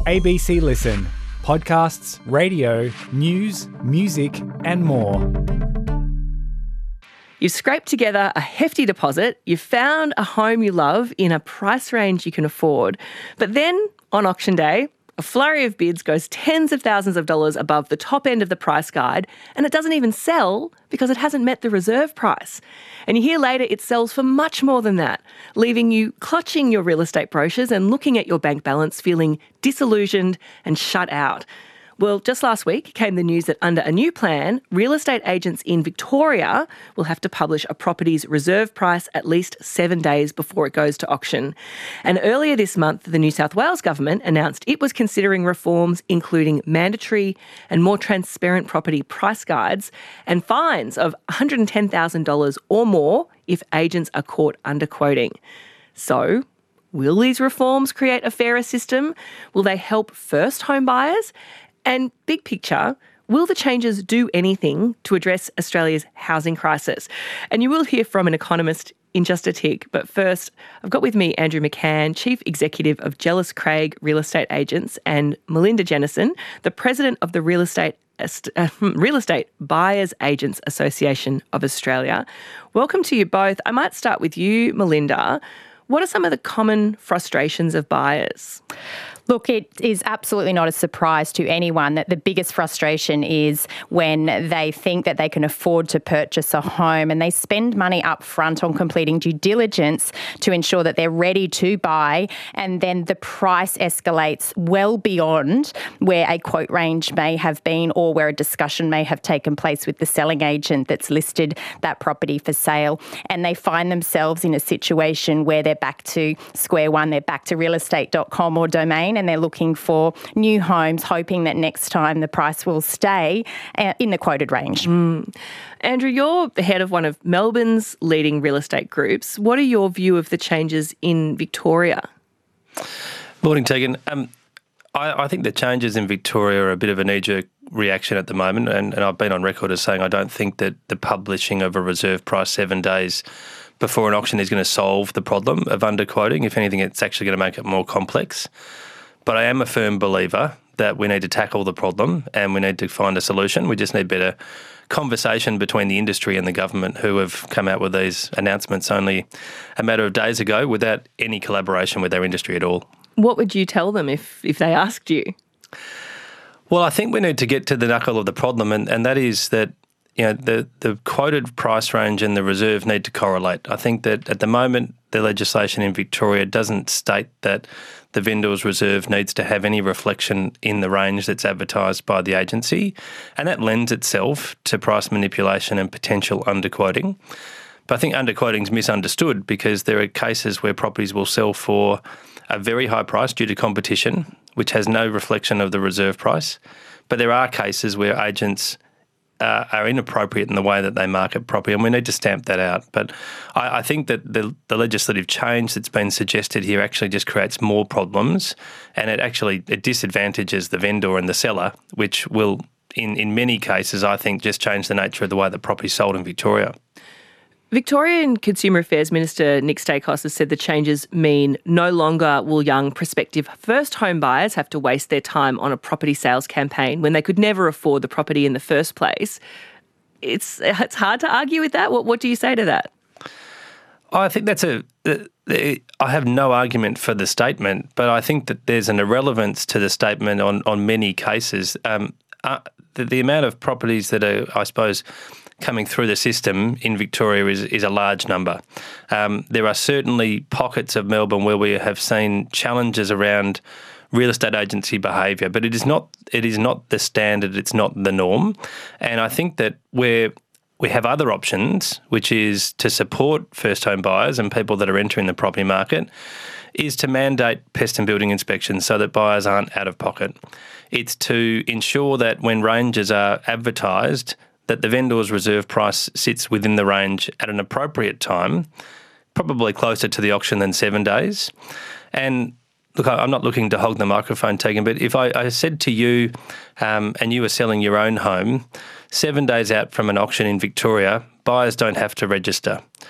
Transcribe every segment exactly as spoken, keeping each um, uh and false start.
A B C Listen. Podcasts, radio, news, music and more. You've scraped together a hefty deposit, you've found a home you love in a price range you can afford, but then on auction day, a flurry of bids goes tens of thousands of dollars above the top end of the price guide, and it doesn't even sell because it hasn't met the reserve price. And you hear later it sells for much more than that, leaving you clutching your real estate brochures and looking at your bank balance feeling disillusioned and shut out. Well, just last week came the news that under a new plan, real estate agents in Victoria will have to publish a property's reserve price at least seven days before it goes to auction. And earlier this month, the New South Wales government announced it was considering reforms including mandatory and more transparent property price guides and fines of one hundred ten thousand dollars or more if agents are caught underquoting. So, will these reforms create a fairer system? Will they help first home buyers? And big picture, will the changes do anything to address Australia's housing crisis? And you will hear from an economist in just a tick. But first, I've got with me Andrew McCann, Chief Executive of Jellis Craig Real Estate Agents, and Melinda Jennison, the President of the Real Estate uh, Real Estate Buyers Agents Association of Australia. Welcome to you both. I might start with you, Melinda. What are some of the common frustrations of buyers? Look, it is absolutely not a surprise to anyone that the biggest frustration is when they think that they can afford to purchase a home and they spend money up front on completing due diligence to ensure that they're ready to buy, and then the price escalates well beyond where a quote range may have been or where a discussion may have taken place with the selling agent that's listed that property for sale, and they find themselves in a situation where they're back to square one, they're back to real estate dot com or Domain, and they're looking for new homes, hoping that next time the price will stay in the quoted range. Mm. Andrew, you're the head of one of Melbourne's leading real estate groups. What are your view of the changes in Victoria? Morning, Tegan. Um, I, I think the changes in Victoria are a bit of a knee-jerk reaction at the moment, and, and I've been on record as saying I don't think that the publishing of a reserve price seven days before an auction is going to solve the problem of underquoting. If anything, it's actually going to make it more complex. But I am a firm believer that we need to tackle the problem and we need to find a solution. We just need better conversation between the industry and the government, who have come out with these announcements only a matter of days ago without any collaboration with their industry at all. What would you tell them if, if they asked you? Well, I think we need to get to the knuckle of the problem, and, and that is that you know the, the quoted price range and the reserve need to correlate. I think that at the moment the legislation in Victoria doesn't state that the vendor's reserve needs to have any reflection in the range that's advertised by the agency, and that lends itself to price manipulation and potential underquoting. But I think underquoting is misunderstood because there are cases where properties will sell for a very high price due to competition, which has no reflection of the reserve price. But there are cases where agents Uh, are inappropriate in the way that they market property, and we need to stamp that out. But I, I think that the, the legislative change that's been suggested here actually just creates more problems, and it actually it disadvantages the vendor and the seller, which will, in, in many cases, I think, just change the nature of the way that property is sold in Victoria. Victorian Consumer Affairs Minister Nick Stakos has said the changes mean no longer will young prospective first home buyers have to waste their time on a property sales campaign when they could never afford the property in the first place. It's it's hard to argue with that. What what do you say to that? I think that's a. I have no argument for the statement, but I think that there's an irrelevance to the statement on on many cases. Um, uh, the, the amount of properties that are, I suppose, coming through the system in Victoria is, is a large number. Um, there are certainly pockets of Melbourne where we have seen challenges around real estate agency behaviour, but it is not it is not the standard, it's not the norm. And I think that where we have other options, which is to support first home buyers and people that are entering the property market, is to mandate pest and building inspections so that buyers aren't out of pocket. It's to ensure that when ranges are advertised, that the vendor's reserve price sits within the range at an appropriate time, probably closer to the auction than seven days. And look, I'm not looking to hog the microphone, Tegan, but if I, I said to you um, and you were selling your own home, seven days out from an auction in Victoria, buyers don't have to register.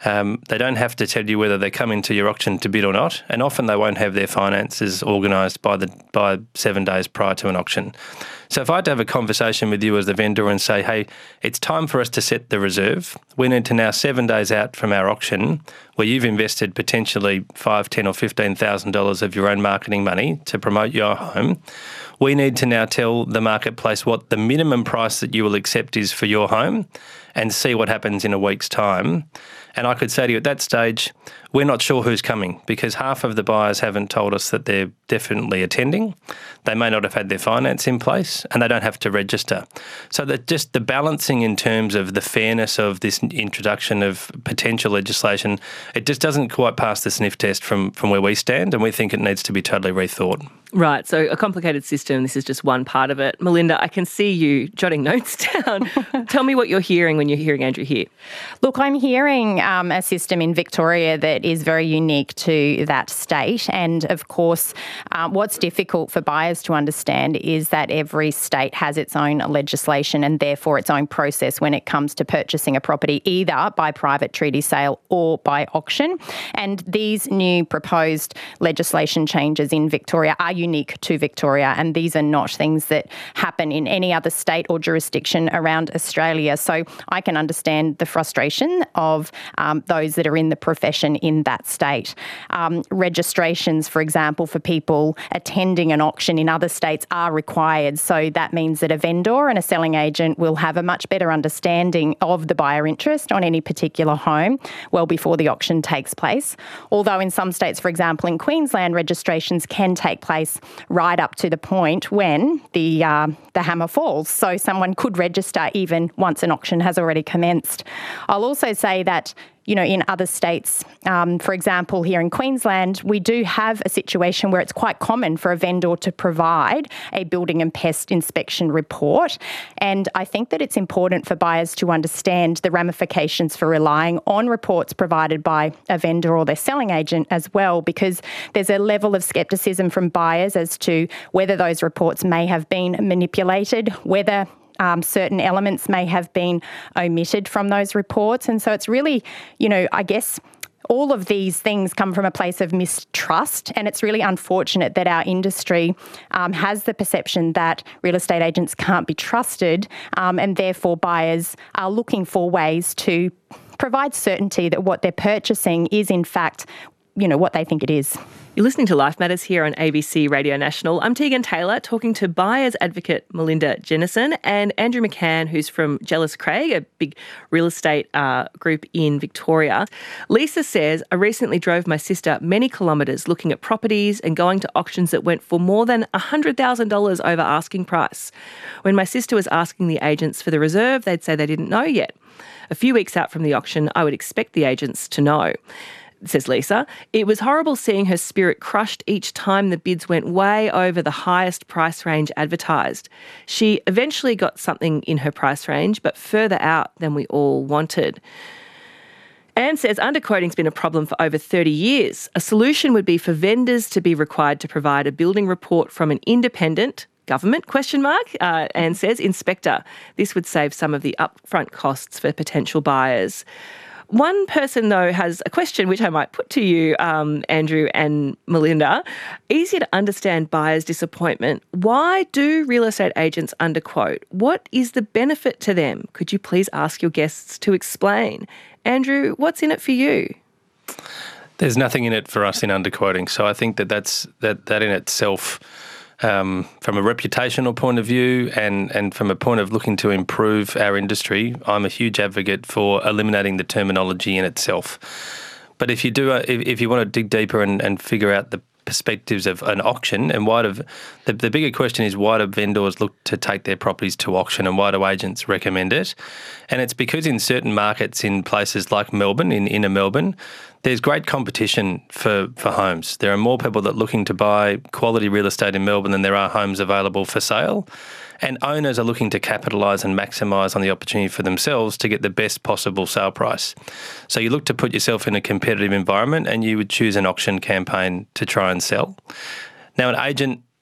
Um, they don't have to tell you whether they come into your auction to bid or not, and often they won't have their finances organised by the by seven days prior to an auction. So if I had to have a conversation with you as the vendor and say, hey, it's time for us to set the reserve, we need to now seven days out from our auction, where you've invested potentially five, ten, or fifteen thousand dollars of your own marketing money to promote your home, we need to now tell the marketplace what the minimum price that you will accept is for your home, and see what happens in a week's time. And I could say to you at that stage, we're not sure who's coming, because half of the buyers haven't told us that they're definitely attending. They may not have had their finance in place, and they don't have to register. So that just the balancing in terms of the fairness of this introduction of potential legislation, it just doesn't quite pass the sniff test from, from where we stand, and we think it needs to be totally rethought. Right, so a complicated system, this is just one part of it. Melinda, I can see you jotting notes down. Tell me what you're hearing when you're hearing Andrew here. Look, I'm hearing um, a system in Victoria that is very unique to that state. And of course, um, what's difficult for buyers to understand is that every state has its own legislation and therefore its own process when it comes to purchasing a property, either by private treaty sale or by auction. And these new proposed legislation changes in Victoria are unique to Victoria, and these are not things that happen in any other state or jurisdiction around Australia. So I can understand the frustration of um, those that are in the profession in that state. Um, registrations, for example, for people attending an auction in other states are required. So that means that a vendor and a selling agent will have a much better understanding of the buyer interest on any particular home well before the auction takes place. Although in some states, for example, in Queensland, registrations can take place right up to the point when the uh, the hammer falls. So someone could register even once an auction has already commenced. I'll also say that, you know, in other states, um, for example, here in Queensland, we do have a situation where it's quite common for a vendor to provide a building and pest inspection report. And I think that it's important for buyers to understand the ramifications for relying on reports provided by a vendor or their selling agent as well, because there's a level of scepticism from buyers as to whether those reports may have been manipulated, whether Um, certain elements may have been omitted from those reports. And so it's really, you know, I guess all of these things come from a place of mistrust, and it's really unfortunate that our industry um, has the perception that real estate agents can't be trusted, um, and therefore buyers are looking for ways to provide certainty that what they're purchasing is in fact, you know, what they think it is. You're listening to Life Matters here on A B C Radio National. I'm Tegan Taylor, talking to buyers advocate Melinda Jennison and Andrew McCann, who's from Jellis Craig, a big real estate uh, group in Victoria. Lisa says, I recently drove my sister many kilometres looking at properties and going to auctions that went for more than one hundred thousand dollars over asking price. When my sister was asking the agents for the reserve, they'd say they didn't know yet. A few weeks out from the auction, I would expect the agents to know. Says Lisa, it was horrible seeing her spirit crushed each time the bids went way over the highest price range advertised. She eventually got something in her price range, but further out than we all wanted. Anne says underquoting's been a problem for over thirty years. A solution would be for vendors to be required to provide a building report from an independent government, question mark, uh, Anne says, inspector. This would save some of the upfront costs for potential buyers. One person, though, has a question which I might put to you, um, Andrew and Melinda. Easier to understand buyers' disappointment. Why do real estate agents underquote? What is the benefit to them? Could you please ask your guests to explain? Andrew, what's in it for you? There's nothing in it for us in underquoting. So I think that that's, that, that in itself, Um, from a reputational point of view and, and from a point of looking to improve our industry, I'm a huge advocate for eliminating the terminology in itself. But if you do, uh, if, if you want to dig deeper and, and figure out the perspectives of an auction, and why do the, the bigger question is why do vendors look to take their properties to auction, and why do agents recommend it? And it's because in certain markets in places like Melbourne, in inner Melbourne, there's great competition for, for homes. There are more people that are looking to buy quality real estate in Melbourne than there are homes available for sale. And owners are looking to capitalise and maximise on the opportunity for themselves to get the best possible sale price. So you look to put yourself in a competitive environment and you would choose an auction campaign to try and sell. Now, an agent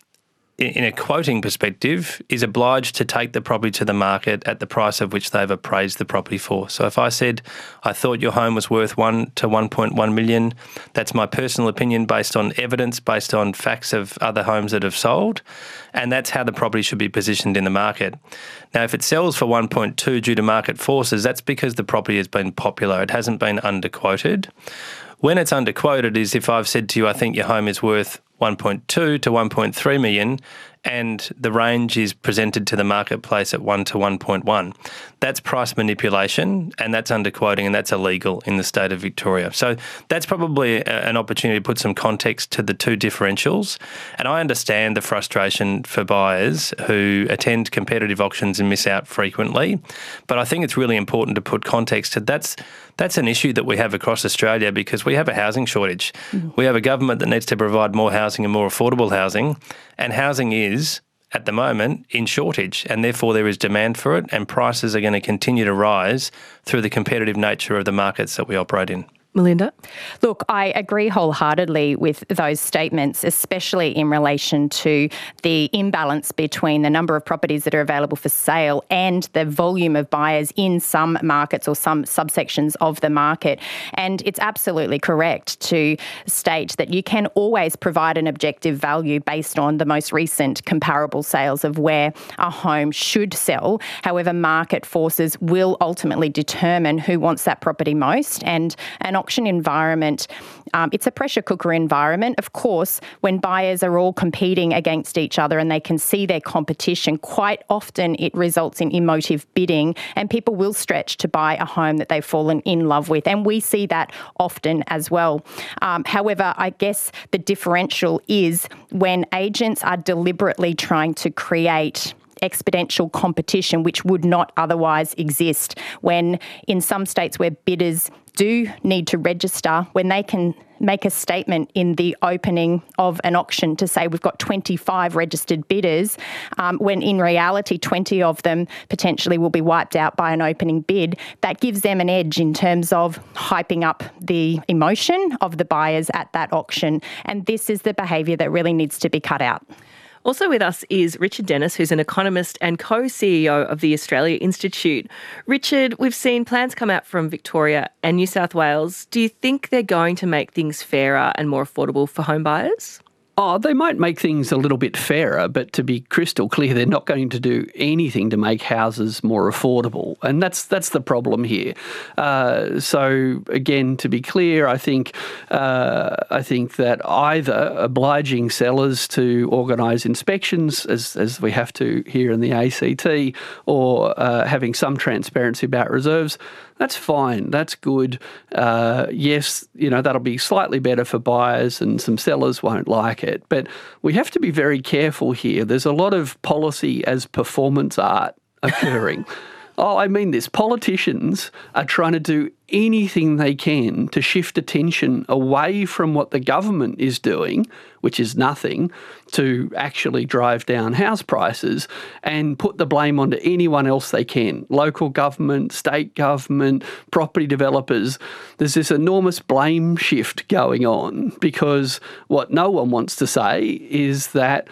in a quoting perspective, is obliged to take the property to the market at the price of which they've appraised the property for. So if I said, I thought your home was worth one to one point one million, that's my personal opinion based on evidence, based on facts of other homes that have sold, and that's how the property should be positioned in the market. Now, if it sells for one point two due to market forces, that's because the property has been popular. It hasn't been underquoted. When it's underquoted is if I've said to you, I think your home is worth one point two to one point three million, and the range is presented to the marketplace at one to one point one. That's price manipulation, and that's underquoting, and that's illegal in the state of Victoria. So that's probably a, an opportunity to put some context to the two differentials. And I understand the frustration for buyers who attend competitive auctions and miss out frequently, but I think it's really important to put context to that's that's an issue that we have across Australia because we have a housing shortage. Mm. We have a government that needs to provide more housing and more affordable housing, and housing is, at the moment, in shortage, and therefore there is demand for it, and prices are going to continue to rise through the competitive nature of the markets that we operate in. Melinda? Look, I agree wholeheartedly with those statements, especially in relation to the imbalance between the number of properties that are available for sale and the volume of buyers in some markets or some subsections of the market. And it's absolutely correct to state that you can always provide an objective value based on the most recent comparable sales of where a home should sell. However, market forces will ultimately determine who wants that property most, and an auction environment, um, it's a pressure cooker environment. Of course, when buyers are all competing against each other and they can see their competition, quite often it results in emotive bidding, and people will stretch to buy a home that they've fallen in love with. And we see that often as well. Um, however, I guess the differential is when agents are deliberately trying to create exponential competition which would not otherwise exist, when in some states where bidders do need to register, when they can make a statement in the opening of an auction to say we've got twenty-five registered bidders, um, when in reality twenty of them potentially will be wiped out by an opening bid, that gives them an edge in terms of hyping up the emotion of the buyers at that auction. And this is the behaviour that really needs to be cut out. Also with us is Richard Dennis, who's an economist and co-C E O of the Australia Institute. Richard, we've seen plans come out from Victoria and New South Wales. Do you think they're going to make things fairer and more affordable for home buyers? Oh, they might make things a little bit fairer, but to be crystal clear, they're not going to do anything to make houses more affordable. And that's that's the problem here. Uh, so again, to be clear, I think uh, I think that either obliging sellers to organise inspections, as, as we have to here in the A C T, or uh, having some transparency about reserves, that's fine. That's good. Uh, yes, you know, that'll be slightly better for buyers and some sellers won't like it. But we have to be very careful here. There's a lot of policy as performance art occurring. Oh, I mean this. Politicians are trying to do anything they can to shift attention away from what the government is doing, which is nothing, to actually drive down house prices and put the blame onto anyone else they can. Local government, state government, property developers. There's this enormous blame shift going on because what no one wants to say is that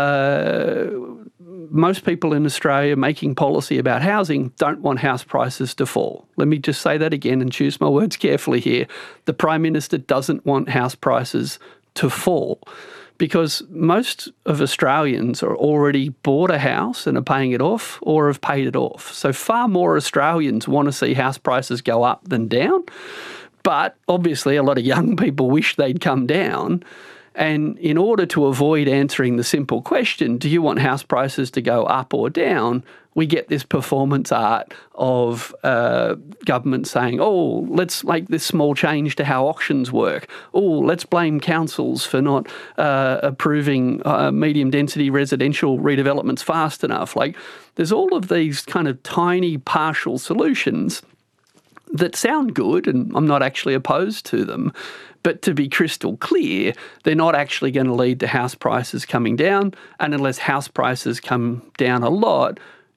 uh, most people in Australia making policy about housing don't want house prices to fall. Let me just say that again and choose my words carefully here. The Prime Minister doesn't want house prices to fall because most of Australians are already bought a house and are paying it off or have paid it off. So far more Australians want to see house prices go up than down. But obviously a lot of young people wish they'd come down. And in order to avoid answering the simple question, do you want house prices to go up or down, we get this performance art of uh, government saying, oh, let's make this small change to how auctions work. Oh, let's blame councils for not uh, approving uh, medium density residential redevelopments fast enough. Like, there's all of these kind of tiny partial solutions that sound good, and I'm not actually opposed to them. But to be crystal clear, they're not actually going to lead to house prices coming down. And unless house prices come down a lot,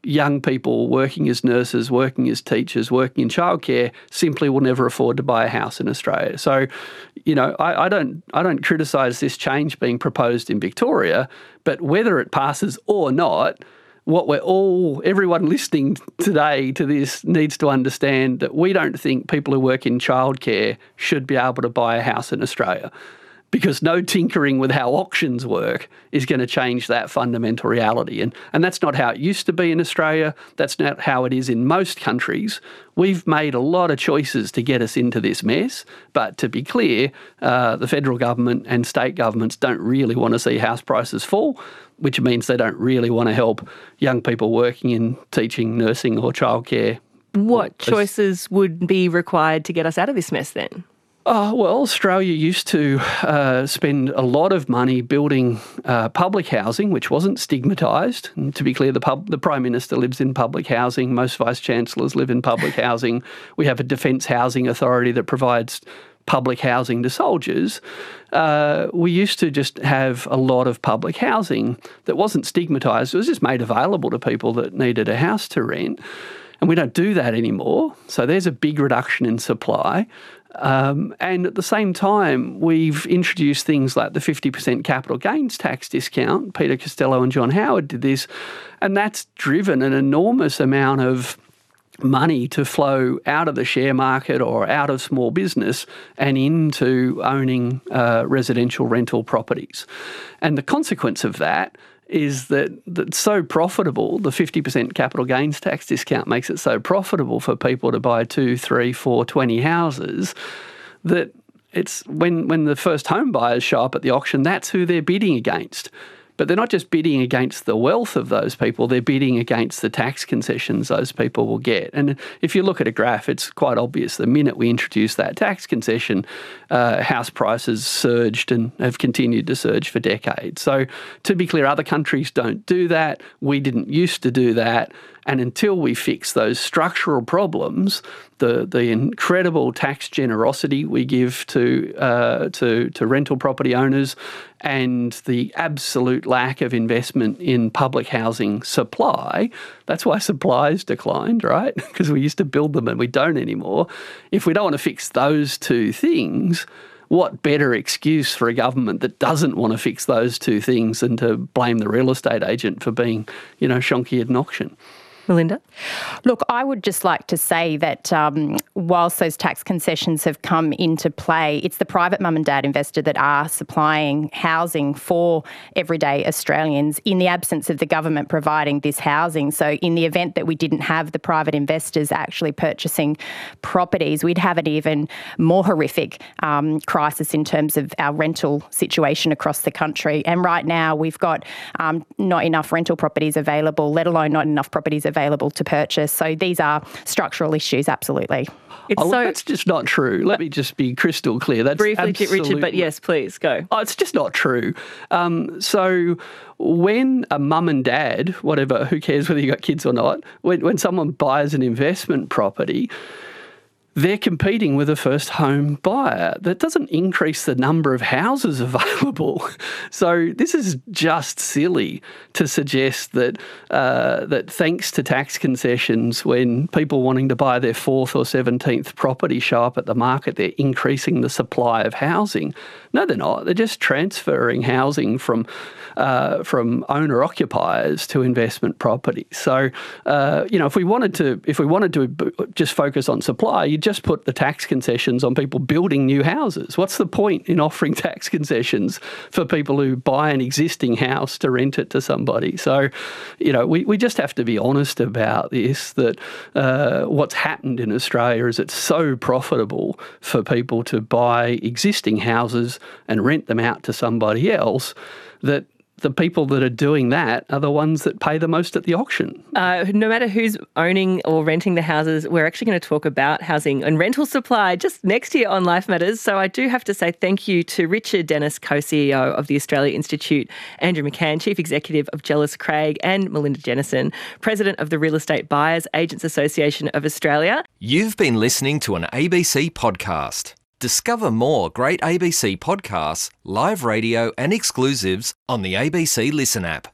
young people working as nurses, working as teachers, working in childcare simply will never afford to buy a house in Australia. So, you know, I, I don't I don't criticise this change being proposed in Victoria, but whether it passes or not, what we're all, everyone listening today to this needs to understand that we don't think people who work in childcare should be able to buy a house in Australia, because no tinkering with how auctions work is going to change that fundamental reality. And, and that's not how it used to be in Australia. That's not how it is in most countries. We've made a lot of choices to get us into this mess. But to be clear, uh, the federal government and state governments don't really want to see house prices fall, which means they don't really want to help young people working in teaching, nursing or childcare. What choices would be required to get us out of this mess then? Oh, well, Australia used to uh, spend a lot of money building uh, public housing, which wasn't stigmatised. And to be clear, the, pub- the Prime Minister lives in public housing. Most Vice-Chancellors live in public housing. We have a Defence Housing Authority that provides public housing to soldiers. Uh, we used to just have a lot of public housing that wasn't stigmatised. It was just made available to people that needed a house to rent. And we don't do that anymore. So there's a big reduction in supply. Um, and at the same time, we've introduced things like the fifty percent capital gains tax discount. Peter Costello and John Howard did this, and that's driven an enormous amount of money to flow out of the share market or out of small business and into owning uh, residential rental properties. And the consequence of that is that that's so profitable, the fifty percent capital gains tax discount makes it so profitable for people to buy two, three, four, twenty houses, that it's when, when the first home buyers show up at the auction, that's who they're bidding against. But they're not just bidding against the wealth of those people, they're bidding against the tax concessions those people will get. And if you look at a graph, it's quite obvious. The minute we introduced that tax concession, uh, house prices surged and have continued to surge for decades. So to be clear, other countries don't do that. We didn't used to do that. And until we fix those structural problems, the the incredible tax generosity we give to uh, to to rental property owners, and the absolute lack of investment in public housing supply, that's why supply's declined, right? Because we used to build them and we don't anymore. If we don't want to fix those two things, what better excuse for a government that doesn't want to fix those two things than to blame the real estate agent for being, you know, shonky at an auction? Melinda? Look, I would just like to say that um, whilst those tax concessions have come into play, it's the private mum and dad investor that are supplying housing for everyday Australians in the absence of the government providing this housing. So in the event that we didn't have the private investors actually purchasing properties, we'd have an even more horrific um, crisis in terms of our rental situation across the country. And right now we've got um, not enough rental properties available, let alone not enough properties available available to purchase. So these are structural issues, absolutely. It's oh, so that's just not true. Let me just be crystal clear. That's briefly, absolutely, Richard, but yes, please, go. Oh, it's just not true. Um, so when a mum and dad, whatever, who cares whether you got kids or not, when, when someone buys an investment property, they're competing with a first home buyer. That doesn't increase the number of houses available. So this is just silly to suggest that uh, that thanks to tax concessions, when people wanting to buy their fourth or seventeenth property show up at the market, they're increasing the supply of housing. No, they're not. They're just transferring housing from uh, from owner occupiers to investment property. So uh, you know, if we wanted to, if we wanted to just focus on supply, you'd just put the tax concessions on people building new houses. What's the point in offering tax concessions for people who buy an existing house to rent it to somebody? So, you know, we, we just have to be honest about this, that uh, what's happened in Australia is it's so profitable for people to buy existing houses and rent them out to somebody else that the people that are doing that are the ones that pay the most at the auction. Uh, no matter who's owning or renting the houses, we're actually going to talk about housing and rental supply just next year on Life Matters. So I do have to say thank you to Richard Dennis, co-C E O of the Australia Institute, Andrew McCann, Chief Executive of Jellis Craig, and Melinda Jennison, President of the Real Estate Buyers Agents Association of Australia. You've been listening to an A B C podcast. Discover more great A B C podcasts, live radio and exclusives on the A B C Listen app.